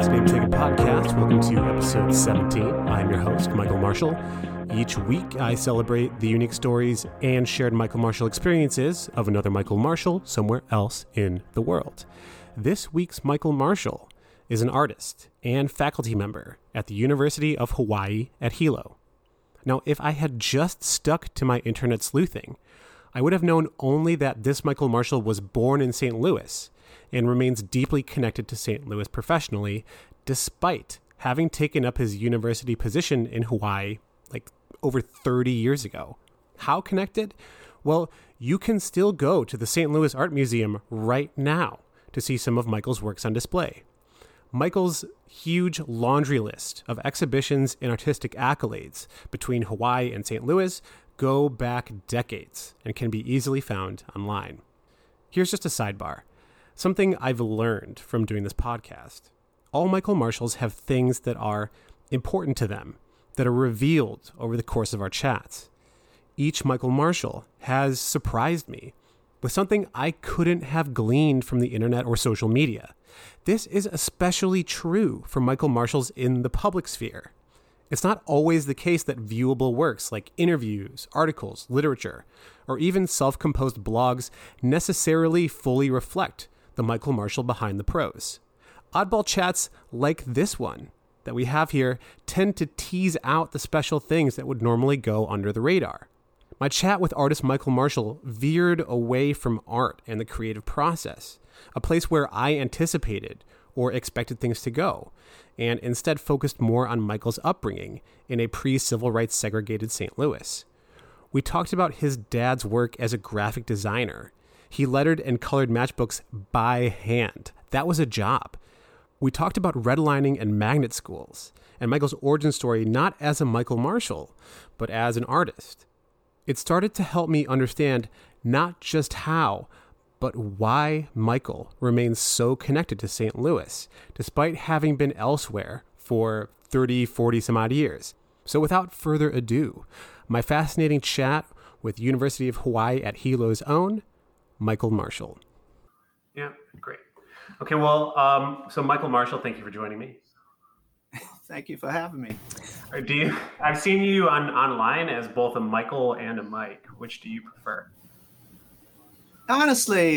Last Name Taken podcast. Welcome to episode 17. I'm your host, Michael Marshall. Each week, I celebrate the unique stories and shared Michael Marshall experiences of another Michael Marshall somewhere else in the world. This week's Michael Marshall is an artist and faculty member at the University of Hawaii at Hilo. Now, if I had just stuck to my internet sleuthing, I would have known only that this Michael Marshall was born in St. Louis and remains deeply connected to St. Louis professionally, despite having taken up his university position in Hawaii like over 30 years ago. How connected? Well, you can still go to the St. Louis Art Museum right now to see some of Michael's works on display. Michael's huge laundry list of exhibitions and artistic accolades between Hawaii and St. Louis go back decades and can be easily found online. Here's just a sidebar. Something I've learned from doing this podcast. All Michael Marshalls have things that are important to them that are revealed over the course of our chats. Each Michael Marshall has surprised me with something I couldn't have gleaned from the internet or social media. This is especially true for Michael Marshalls in the public sphere. It's not always the case that viewable works like interviews, articles, literature, or even self-composed blogs necessarily fully reflect the Michael Marshall behind the prose. Oddball chats like this one that we have here tend to tease out the special things that would normally go under the radar. My chat with artist Michael Marshall veered away from art and the creative process, a place where I anticipated or expected things to go, and instead focused more on Michael's upbringing in a pre-civil rights segregated St. Louis. We talked about his dad's work as a graphic designer. He lettered and colored matchbooks by hand. That was a job. We talked about redlining and magnet schools, and Michael's origin story not as a Michael Marshall, but as an artist. It started to help me understand not just how, but why Michael remains so connected to St. Louis, despite having been elsewhere for 30, 40 some odd years. So without further ado, my fascinating chat with University of Hawaii at Hilo's own, Michael Marshall. Yeah, great. Okay, well, so Michael Marshall, thank you for joining me. Thank you for having me. I've seen you online as both a Michael and a Mike. Which do you prefer? Honestly,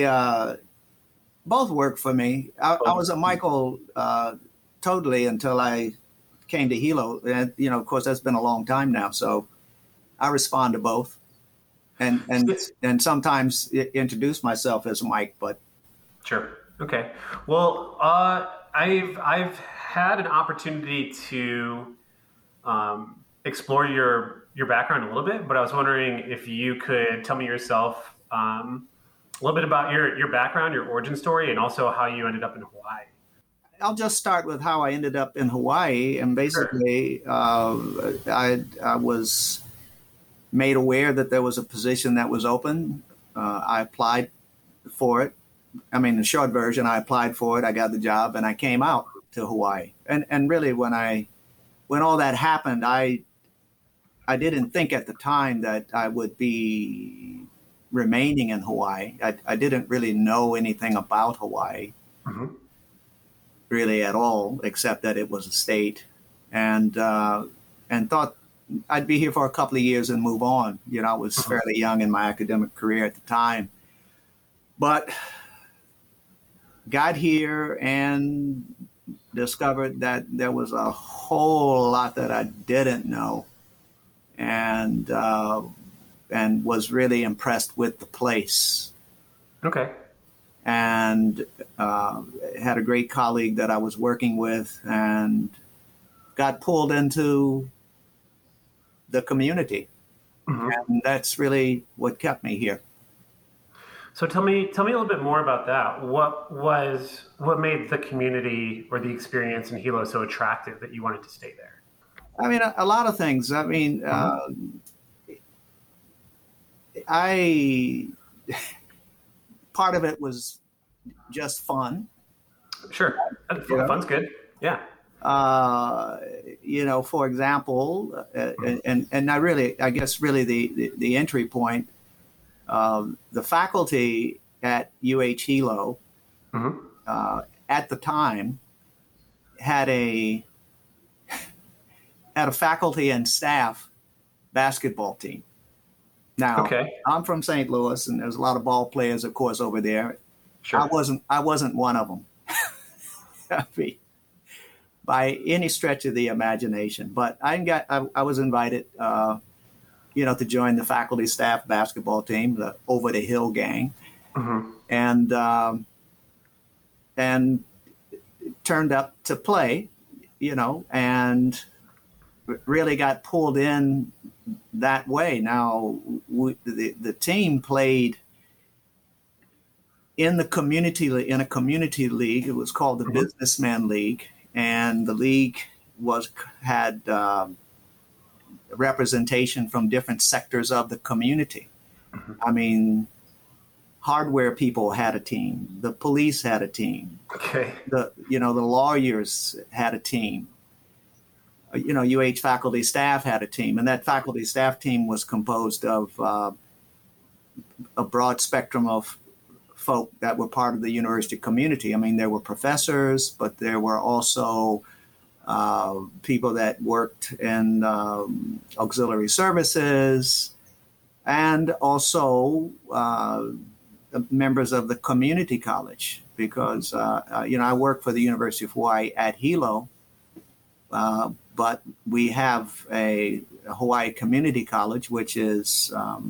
both work for me. I was a Michael totally until I came to Hilo. And, of course, that's been a long time now. So I respond to both. And sometimes introduce myself as Mike, but sure. Okay. Well, I've had an opportunity to explore your background a little bit, but I was wondering if you could tell me yourself a little bit about your background, your origin story, and also how you ended up in Hawaii. I'll just start with how I ended up in Hawaii. And basically, sure. I was made aware that there was a position that was open. I applied for it. I mean, the short version, I applied for it. I got the job and I came out to Hawaii. And really, when all that happened, I didn't think at the time that I would be remaining in Hawaii. I didn't really know anything about Hawaii, really at all, except that it was a state, and thought I'd be here for a couple of years and move on. I was fairly young in my academic career at the time, but got here and discovered that there was a whole lot that I didn't know, and was really impressed with the place. Okay. And had a great colleague that I was working with, and got pulled into the community. And that's really what kept me here. So tell me a little bit more about that. What made the community or the experience in Hilo so attractive that you wanted to stay there? I mean, a lot of things. I mean, part of it was just fun. Sure. Fun's good. Yeah. For example, and I guess the entry point, the faculty at UH Hilo at the time had a faculty and staff basketball team. Now, Okay. I'm from St. Louis, and there's a lot of ball players, of course, over there. Sure. I wasn't one of them, I mean, by any stretch of the imagination. But I was invited, to join the faculty staff basketball team, the Over the Hill gang, and turned up to play, and really got pulled in that way. Now, the team played in a community league. It was called the Businessman League, and the league had representation from different sectors of the community. I mean, hardware people had a team, the police had a team, the lawyers had a team. UH faculty staff had a team, and that faculty staff team was composed of a broad spectrum of folk that were part of the university community. I mean, there were professors, but there were also people that worked in auxiliary services, and also members of the community college, because I work for the University of Hawaii at Hilo. But we have a Hawaii Community College, which is,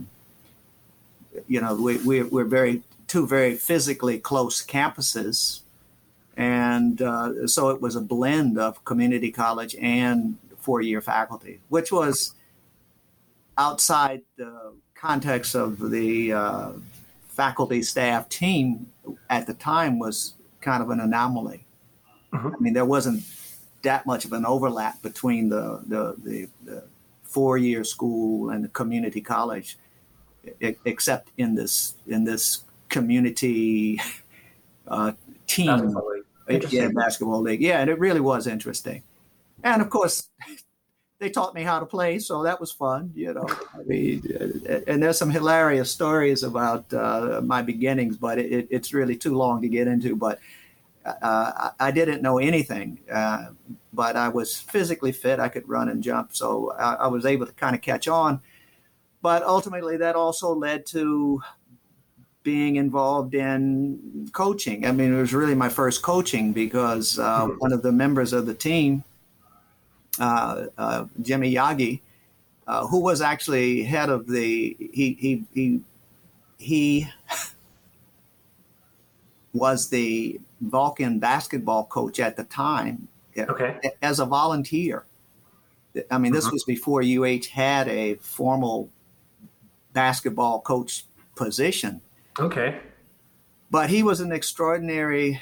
we're two very physically close campuses. And so it was a blend of community college and four-year faculty, which was outside the context of the faculty staff team at the time, was kind of an anomaly. I mean, there wasn't that much of an overlap between the four-year school and the community college, except in this community team, basketball league. Yeah, and it really was interesting. And of course, they taught me how to play, so that was fun. I mean, and there's some hilarious stories about my beginnings, but it's really too long to get into. But I didn't know anything, but I was physically fit. I could run and jump, so I was able to kind of catch on. But ultimately, that also led to being involved in coaching. I mean, it was really my first coaching, because one of the members of the team, Jimmy Yagi, who was actually head of he was the Vulcan basketball coach at the time, as a volunteer. I mean, this was before UH had a formal basketball coach position. Okay. But he was an extraordinary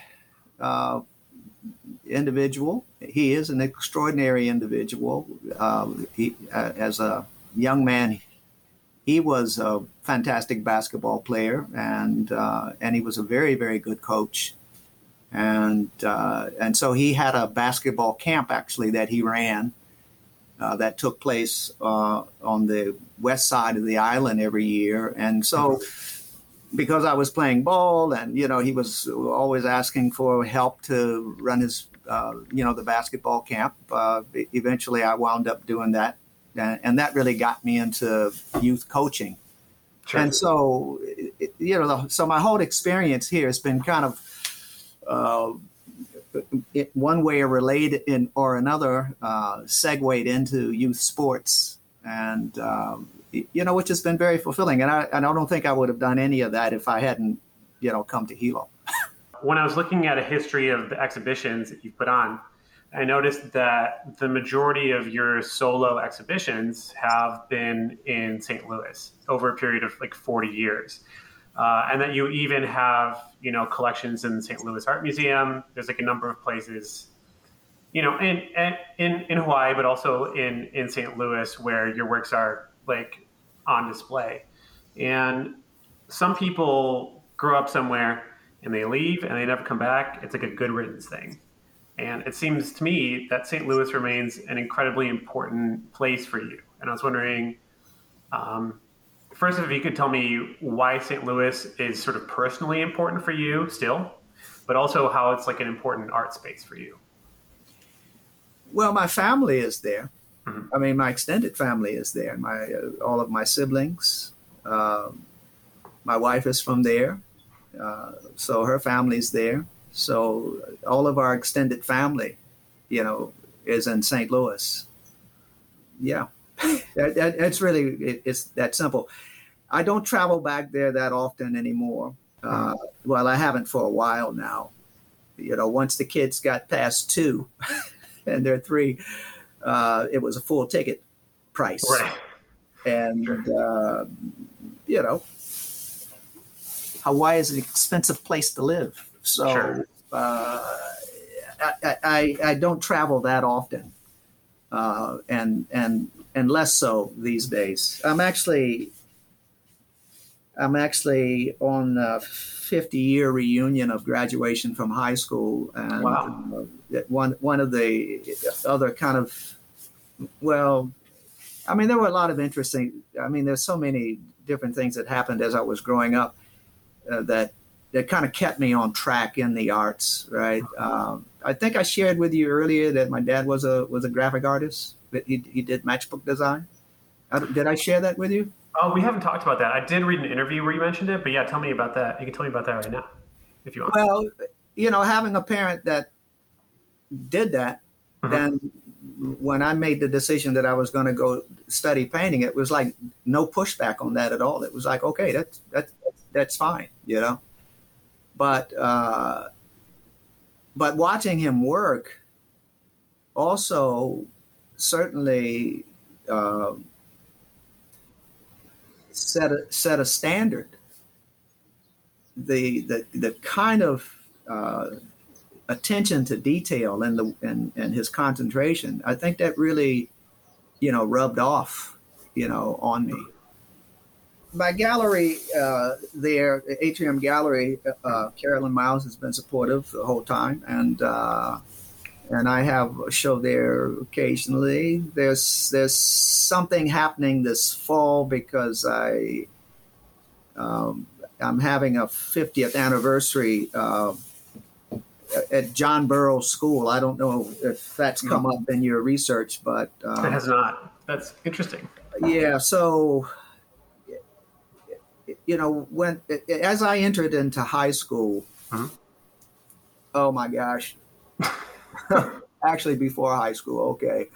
individual. He is an extraordinary individual. As a young man, he was a fantastic basketball player, and he was a very, very good coach. And so he had a basketball camp, actually, that he ran that took place on the west side of the island every year. And so because I was playing ball, and, he was always asking for help to run his, the basketball camp, eventually I wound up doing that. And that really got me into youth coaching. Sure. And so, so my whole experience here has been kind of one way or related in or another, segued into youth sports, and which has been very fulfilling. And I don't think I would have done any of that if I hadn't, come to Hilo. When I was looking at a history of the exhibitions that you've put on, I noticed that the majority of your solo exhibitions have been in St. Louis over a period of like 40 years. And that you even have, collections in the St. Louis Art Museum. There's like a number of places, in Hawaii, but also in St. Louis, where your works are like on display. And some people grow up somewhere and they leave and they never come back. It's like a good riddance thing. And it seems to me that St. Louis remains an incredibly important place for you. And I was wondering, first, if you could tell me why St. Louis is sort of personally important for you still, but also how it's like an important art space for you. Well, my family is there. Mm-hmm. I mean, my extended family is there. All of my siblings. My wife is from there, so her family's there. So all of our extended family, is in St. Louis. Yeah, it's really it's that simple. I don't travel back there that often anymore. Well, I haven't for a while now. Once the kids got past 2 and they're 3, it was a full ticket price. Right. And, Sure. Hawaii is an expensive place to live. So Sure. I don't travel that often. And less so these days. I'm actually on a 50-year reunion of graduation from high school, and Wow. one of the other kind of, well, I mean, there were a lot of interesting. I mean, there's so many different things that happened as I was growing up that kind of kept me on track in the arts. Right. I think I shared with you earlier that my dad was a graphic artist. He did matchbook design. Did I share that with you? Oh, we haven't talked about that. I did read an interview where you mentioned it, but yeah, tell me about that. You can tell me about that right now, if you want. Well, having a parent that did that, then when I made the decision that I was going to go study painting, it was like no pushback on that at all. It was like, okay, that's fine, But watching him work also certainly set a standard. The kind of attention to detail and his concentration, I think that really, rubbed off, on me. My gallery there, the Atrium Gallery, Carolyn Miles has been supportive the whole time, and I have a show there occasionally. There's something happening this fall because I'm having a 50th anniversary at John Burroughs School. I don't know if that's come up in your research, but it has not. That's interesting. Yeah. So, as I entered into high school, oh my gosh. Actually, before high school, okay.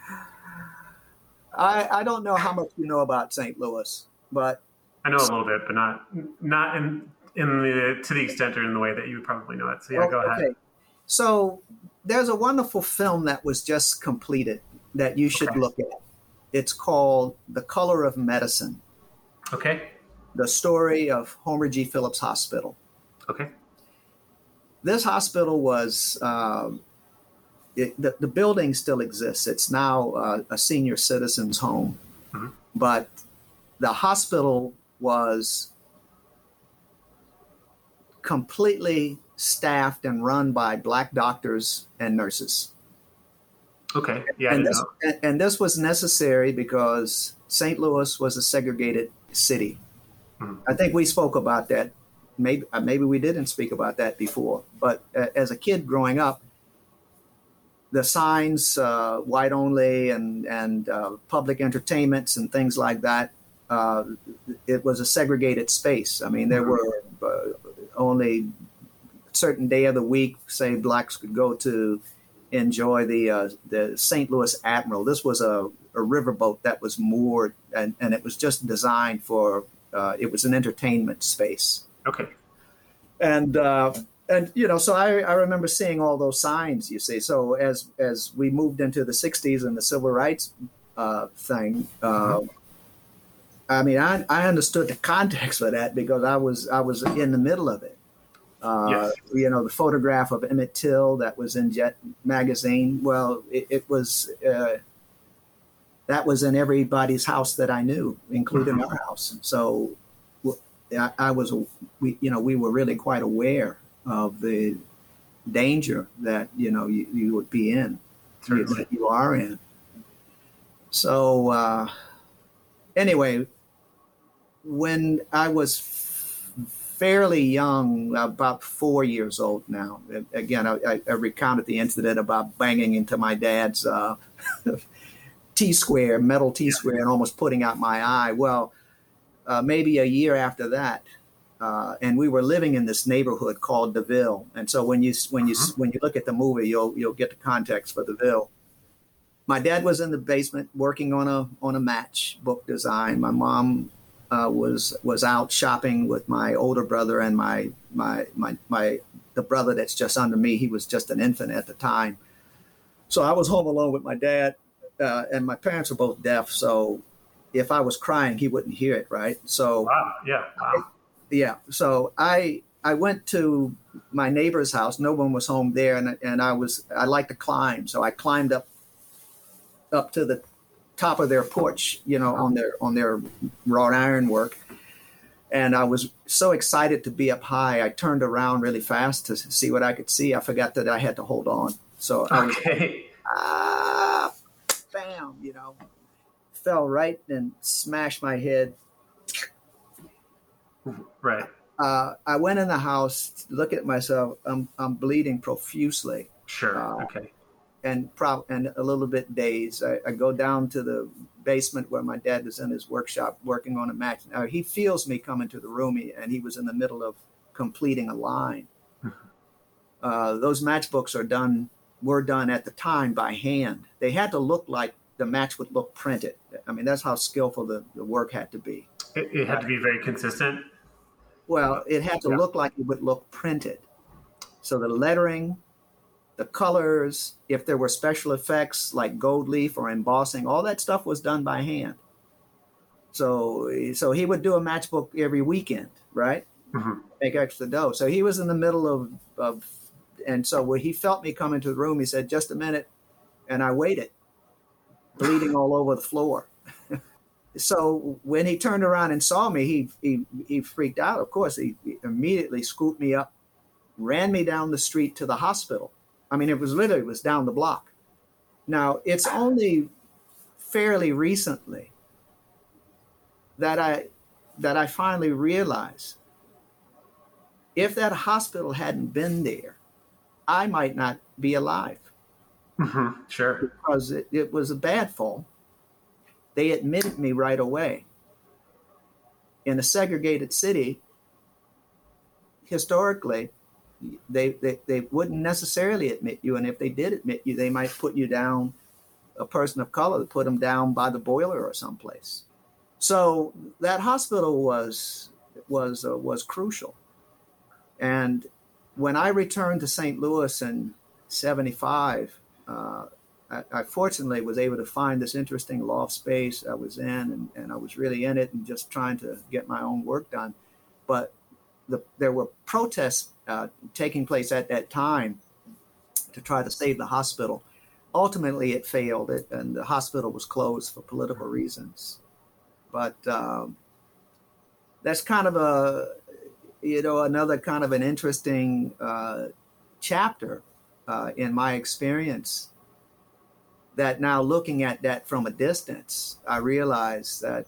I don't know how much you know about St. Louis, but I know a little bit, but not in the to the extent or in the way that you would probably know it. So yeah, go ahead. Okay. So there's a wonderful film that was just completed that you should look at. It's called The Color of Medicine. Okay. The story of Homer G. Phillips Hospital. Okay. This hospital was, the building still exists. It's now a senior citizen's home. But the hospital was completely staffed and run by Black doctors and nurses. Okay. Yeah. And this was necessary because St. Louis was a segregated city. I think we spoke about that. Maybe we didn't speak about that before. But as a kid growing up, the signs, white only, and public entertainments and things like that, it was a segregated space. I mean, there were only a certain day of the week, say, Blacks could go to enjoy the St. Louis Admiral. This was a riverboat that was moored, and it was just designed for, it was an entertainment space. Okay. And so I remember seeing all those signs, you see. So as we moved into the 60s and the civil rights thing, I mean, I understood the context for that because I was in the middle of it. Yes. The photograph of Emmett Till that was in Jet magazine. Well, it was that was in everybody's house that I knew, including our house. So we were really quite aware of the danger that you would be in, that you are in. So anyway, when I was fairly young, about 4 years old now. Again, I recounted the incident about banging into my dad's T-square, metal T-square, and almost putting out my eye. Well, maybe a year after that, and we were living in this neighborhood called DeVille. And so when you look at the movie, you'll get the context for DeVille. My dad was in the basement working on a matchbook design. My mom was out shopping with my older brother and the brother that's just under me. He was just an infant at the time. So I was home alone with my dad, and my parents were both deaf. So if I was crying, he wouldn't hear it, right? So wow, yeah, wow. Yeah. So I went to my neighbor's house. No one was home there, and I like to climb, so I climbed up to the top of their porch, on their wrought iron work. And I was so excited to be up high, I turned around really fast to see what I could see. I forgot that I had to hold on. So I was, bam, fell right and smashed my head. Right. I went in the house to look at myself. I'm bleeding profusely. Sure. Okay. And a little bit dazed. I go down to the basement where my dad was in his workshop working on a match. Now he feels me coming to the room, and he was in the middle of completing a line. Those matchbooks were done at the time by hand. They had to look like the match would look printed. I mean, that's how skillful the work had to be. It had to be very consistent. Well, it had to look like it would look printed. So the lettering, the colors, if there were special effects like gold leaf or embossing, all that stuff was done by hand. So he would do a matchbook every weekend, right? Mm-hmm. Make extra dough. So he was in the middle of and so when he felt me come into the room, he said, "Just a minute," and I waited, bleeding all over the floor. So when he turned around and saw me, he freaked out. Of course, he immediately scooped me up, ran me down the street to the hospital. I mean, it was down the block. Now, it's only fairly recently that I finally realized if that hospital hadn't been there, I might not be alive. Mm-hmm. Sure. Because it was a bad fall. They admitted me right away. In a segregated city, historically, they wouldn't necessarily admit you, and if they did admit you, they might put you down, a person of color, put them down by the boiler or someplace. So that hospital was crucial. And when I returned to St. Louis in '75, I fortunately was able to find this interesting loft space I was in, and I was really in it and just trying to get my own work done. But there were protests taking place at that time to try to save the hospital. Ultimately, it failed, and the hospital was closed for political reasons. But that's kind of another kind of an interesting chapter in my experience. That now looking at that from a distance, I realize that,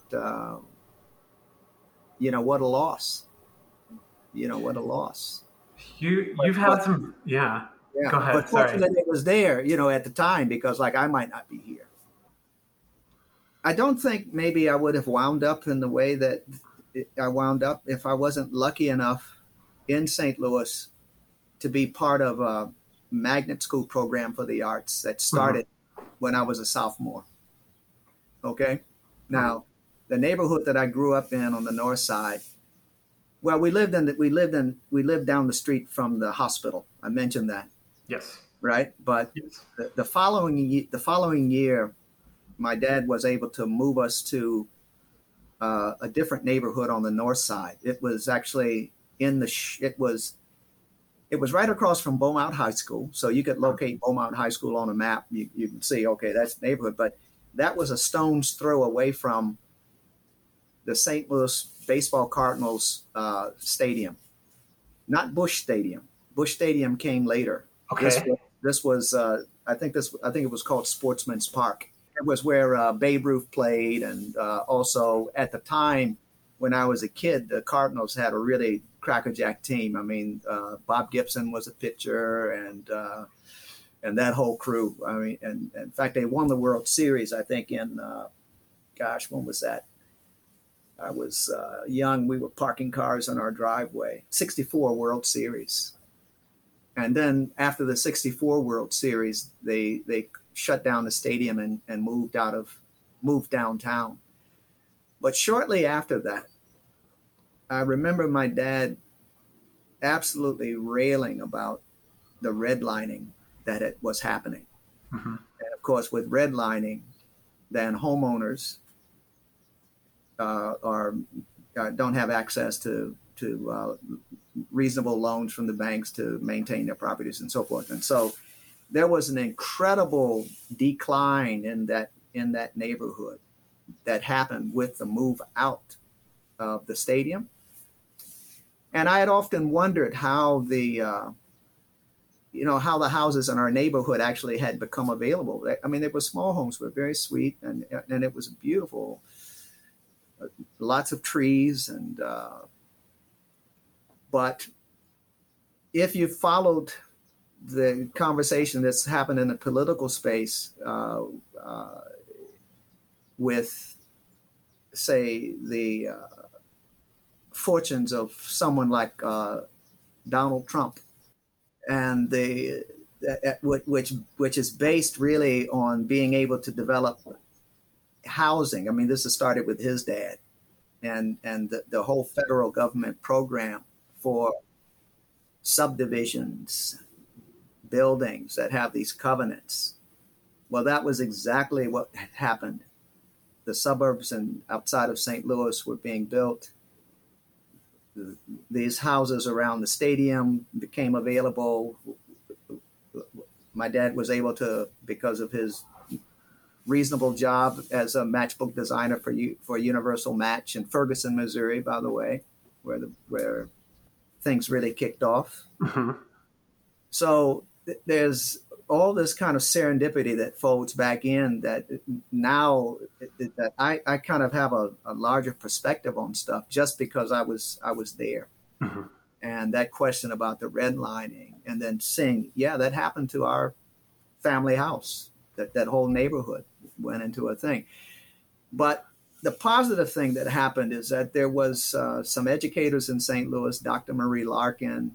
what a loss. What a loss. You've had some, yeah. Go ahead. But fortunately, it was there, at the time, because I might not be here. I don't think maybe I would have wound up in the way that I wound up if I wasn't lucky enough in St. Louis to be part of a magnet school program for the arts that started when I was a sophomore. Okay. Now, the neighborhood that I grew up in on the north side, well, we lived down the street from the hospital. I mentioned that. Yes. Right. But yes. The following year, my dad was able to move us to a different neighborhood on the north side. It was actually it was right across from Beaumont High School. So you could locate Beaumont High School on a map. You can see, okay, that's the neighborhood. But that was a stone's throw away from the St. Louis Baseball Cardinals stadium, not Busch Stadium. Busch Stadium came later. Okay. This was I think it was called Sportsman's Park. It was where Babe Ruth played, and also at the time when I was a kid, the Cardinals had a really crackerjack team. I mean, Bob Gibson was a pitcher, and that whole crew. I mean, and in fact, they won the World Series, I think, in, when was that? I was young. We were parking cars in our driveway. 64 World Series. And then after the 64 World Series, they shut down the stadium and moved downtown. But shortly after that, I remember my dad absolutely railing about the redlining that it was happening. Mm-hmm. And of course, with redlining, then homeowners don't have access to reasonable loans from the banks to maintain their properties and so forth. And so there was an incredible decline in that neighborhood that happened with the move out of the stadium. And I had often wondered how the houses in our neighborhood actually had become available. I mean, they were small homes, but very sweet, and it was beautiful. Lots of trees, but if you followed the conversation that's happened in the political space with, say, the fortunes of someone like Donald Trump, and which is based really on being able to develop housing. I mean, this has started with his dad, and the whole federal government program for subdivisions, buildings that have these covenants. Well, that was exactly what happened. The suburbs and outside of St. Louis were being built. These houses around the stadium became available. My dad was able to, because of his reasonable job as a matchbook designer for Universal Match in Ferguson, Missouri, by the way, where things really kicked off. Mm-hmm. So there's all this kind of serendipity that folds back in that now that I kind of have a larger perspective on stuff just because I was there. Mm-hmm. And that question about the redlining, and then seeing, that happened to our family house, that whole neighborhood went into a thing. But the positive thing that happened is that there was some educators in St. Louis, Dr. Marie Larkin,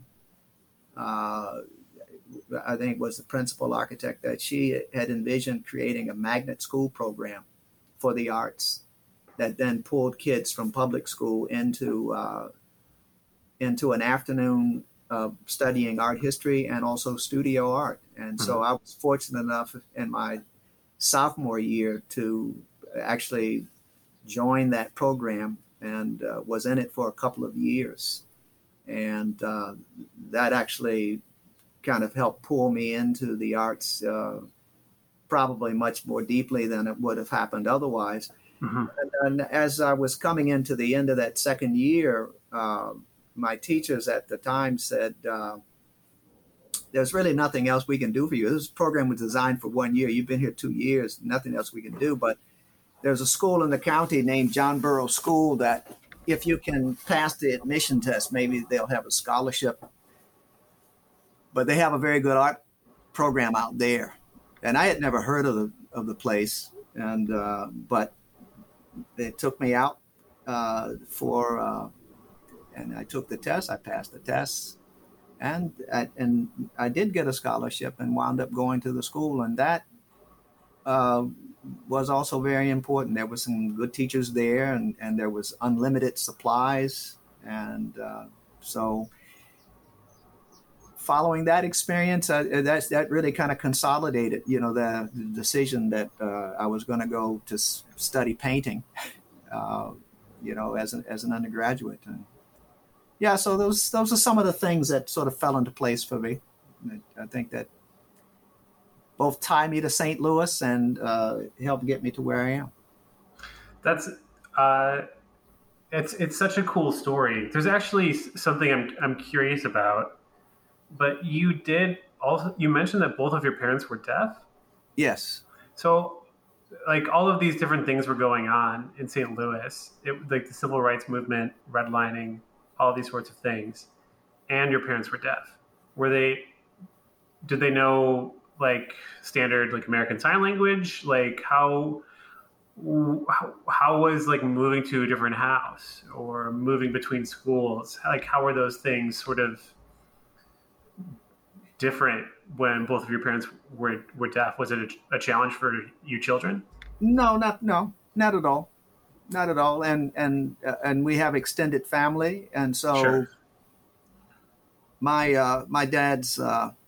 I think was the principal architect, that she had envisioned creating a magnet school program for the arts that then pulled kids from public school into an afternoon of studying art history and also studio art. And so I was fortunate enough in my sophomore year to actually join that program, and was in it for a couple of years. And that actually kind of helped pull me into the arts probably much more deeply than it would have happened otherwise. Mm-hmm. And as I was coming into the end of that second year, my teachers at the time said, there's really nothing else we can do for you. This program was designed for 1 year. You've been here 2 years, nothing else we can do. But there's a school in the county named John Burroughs School that if you can pass the admission test, maybe they'll have a scholarship. But they have a very good art program out there. And I had never heard of the place. And but they took me out and I took the test. I passed the test. And I did get a scholarship and wound up going to the school. And that was also very important. There were some good teachers there, and there was unlimited supplies. And so following that experience, that really kind of consolidated, the decision that I was going to go to study painting, as an undergraduate. And so those are some of the things that sort of fell into place for me. I think that both tie me to St. Louis and help get me to where I am. That's it's such a cool story. There's actually something I'm curious about. But you mentioned that both of your parents were deaf? Yes. So like all of these different things were going on in St. Louis, like the civil rights movement, redlining, all these sorts of things, and your parents were deaf. Did they know like standard like American Sign Language? Like how was like moving to a different house or moving between schools? Like how were those things sort of different when both of your parents were deaf? Was it a challenge for you children? No, not at all. Not at all. And we have extended family. And so Sure. my dad's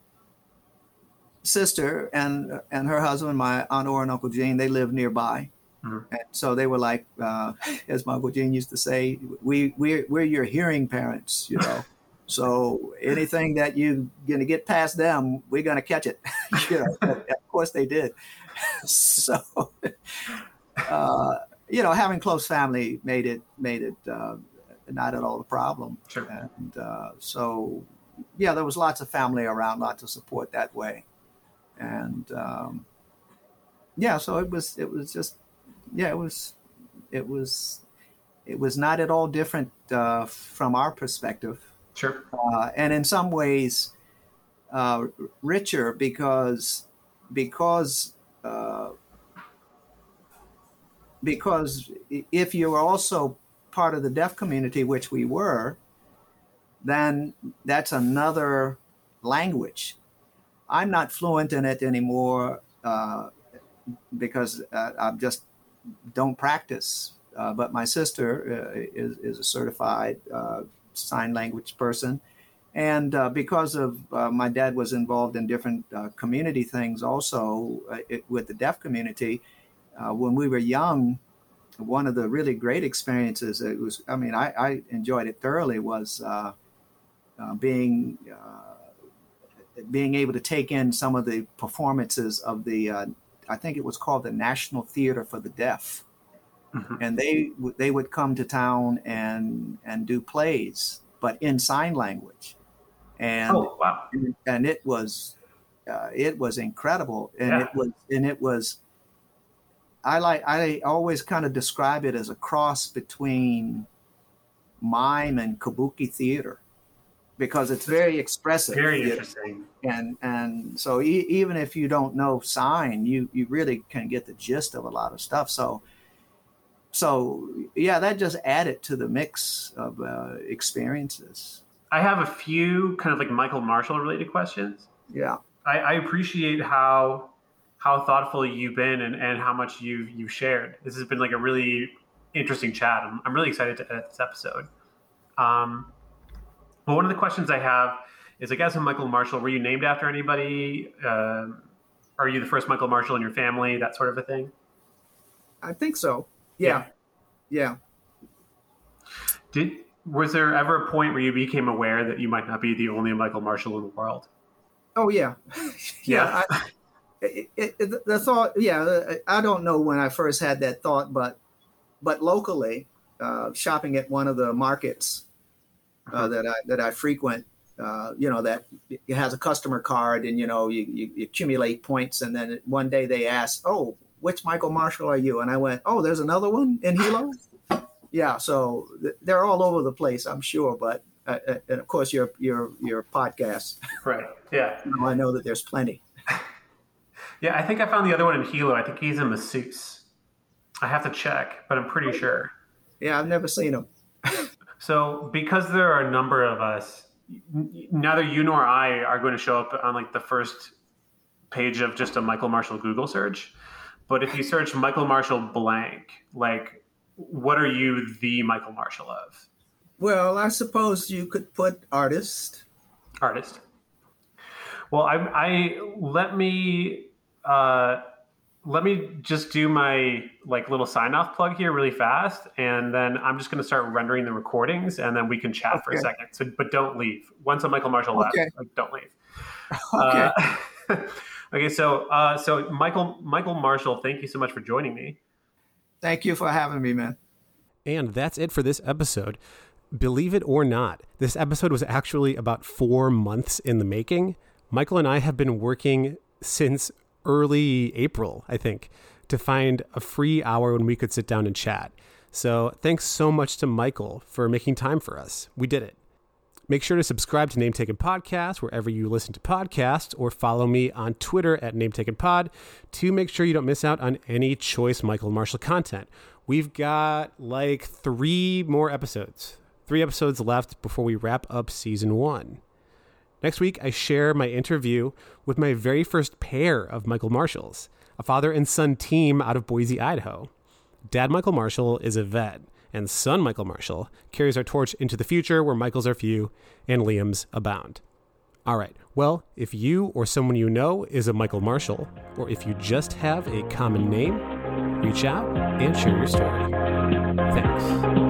sister and her husband, my Aunt Ora and Uncle Gene, they live nearby. Mm-hmm. And so they were like, as my Uncle Gene used to say, we're your hearing parents, you know. So anything that you're going to get past them, we're going to catch it. You know, of course they did. So, you know, having close family made it not at all a problem. Sure. And so, yeah, there was lots of family around, lots of support that way. And yeah, so it was just, yeah, it was not at all different from our perspective. Sure. And in some ways richer because if you were also part of the deaf community, which we were, then that's another language. I'm not fluent in it anymore because I just don't practice. But my sister is a certified sign language person. And because of my dad was involved in different community things also with the deaf community, when we were young, one of the really great experiences, I enjoyed it thoroughly, was being able to take in some of the performances of the, I think it was called the National Theater for the Deaf. Mm-hmm. And they would come to town and do plays, but in sign language. And oh, wow. And it was incredible. And it was I always kind of describe it as a cross between mime and kabuki theater, because it's very expressive. Very interesting. And so even if you don't know sign, you really can get the gist of a lot of stuff. So yeah, that just added to the mix of experiences. I have a few kind of like Michael Marshall related questions. Yeah. I appreciate how thoughtful you've been and how much you've shared. This has been like a really interesting chat. I'm really excited to edit this episode. But one of the questions I have is, I guess, Michael Marshall, were you named after anybody? Are you the first Michael Marshall in your family? That sort of a thing? I think so. Yeah. Was there ever a point where you became aware that you might not be the only Michael Marshall in the world? Oh, yeah. Yeah. The thought, I don't know when I first had that thought, but locally, shopping at one of the markets that I frequent, that it has a customer card, and, you accumulate points. And then one day they asked, "Oh, which Michael Marshall are you?" And I went, "Oh, there's another one in Hilo." Yeah. So they're all over the place, I'm sure. But and of course, your podcast. Right. Yeah. I know that there's plenty. Yeah, I think I found the other one in Hilo. I think he's in masseuse. I have to check, but I'm pretty sure. Yeah, I've never seen him. So because there are a number of us, neither you nor I are going to show up on like the first page of just a Michael Marshall Google search. But if you search Michael Marshall blank, like, what are you the Michael Marshall of? Well, I suppose you could put artist. Artist. Well, let me just do my like little sign off plug here really fast, and then I'm just going to start rendering the recordings, and then we can chat for a second. So, but don't leave. Once a Michael Marshall left, don't leave. Okay. Okay. So Michael Marshall, thank you so much for joining me. Thank you for having me, man. And that's it for this episode. Believe it or not, this episode was actually about 4 months in the making. Michael and I have been working since early April, I think, to find a free hour when we could sit down and chat. So thanks so much to Michael for making time for us. We did it. Make sure to subscribe to Name Taken Podcast wherever you listen to podcasts, or follow me on Twitter at NameTakenPod to make sure you don't miss out on any choice Michael Marshall content. We've got like 3 episodes left before we wrap up season 1. Next week, I share my interview with my very first pair of Michael Marshalls, a father and son team out of Boise, Idaho. Dad Michael Marshall is a vet, and son Michael Marshall carries our torch into the future where Michaels are few and Liams abound. All right, well, if you or someone you know is a Michael Marshall, or if you just have a common name, reach out and share your story. Thanks.